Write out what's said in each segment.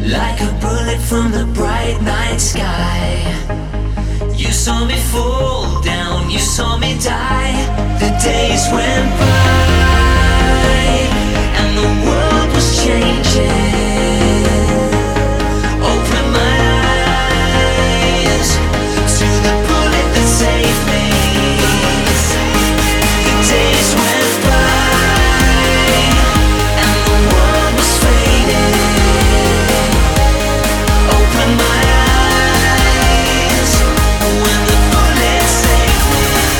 Like a bullet from the bright night sky. You saw me fall down, you saw me die. The days went by and the world was changing. Open my eyes to the bullet that saved me. The days went by and the world was fading. Open my eyes when the bullet saved me.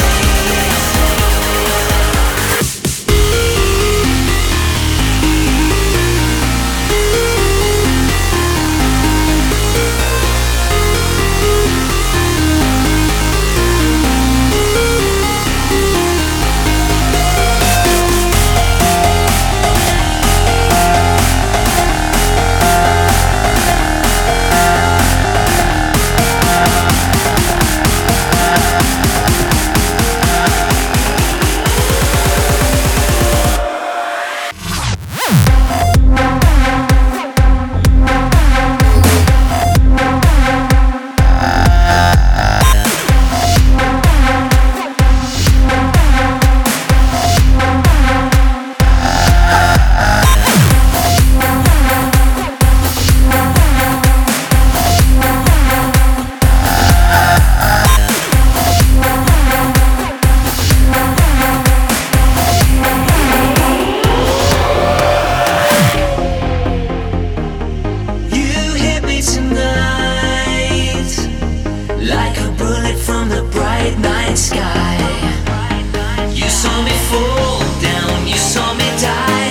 Like a bullet from the bright night sky. You saw me fall down, you saw me die.